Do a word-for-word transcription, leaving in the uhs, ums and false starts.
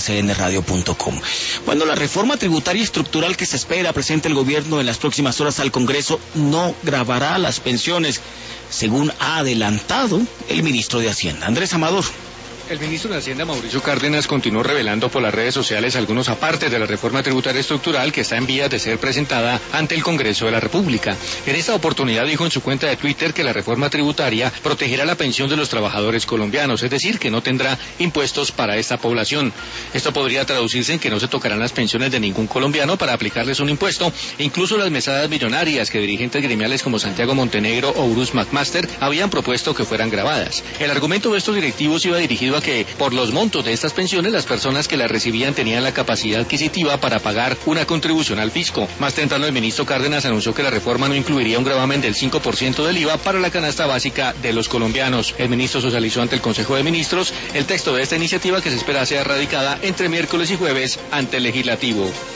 c n radio punto com. Bueno, la reforma tributaria estructural que se espera presente el gobierno en las próximas horas al Congreso no gravará las pensiones, según ha adelantado el ministro de Hacienda, Andrés Amador. El ministro de Hacienda, Mauricio Cárdenas, continuó revelando por las redes sociales algunos apartes de la reforma tributaria estructural que está en vías de ser presentada ante el Congreso de la República. En esta oportunidad dijo en su cuenta de Twitter que la reforma tributaria protegerá la pensión de los trabajadores colombianos, es decir, que no tendrá impuestos para esta población. Esto podría traducirse en que no se tocarán las pensiones de ningún colombiano para aplicarles un impuesto, e incluso las mesadas millonarias que dirigentes gremiales como Santiago Montenegro o Bruce McMaster habían propuesto que fueran grabadas. El argumento de estos directivos iba dirigido a que por los montos de estas pensiones las personas que las recibían tenían la capacidad adquisitiva para pagar una contribución al fisco. Más temprano el ministro Cárdenas anunció que la reforma no incluiría un gravamen del cinco por ciento del I V A para la canasta básica de los colombianos. El ministro socializó ante el Consejo de Ministros el texto de esta iniciativa que se espera sea radicada entre miércoles y jueves ante el Legislativo.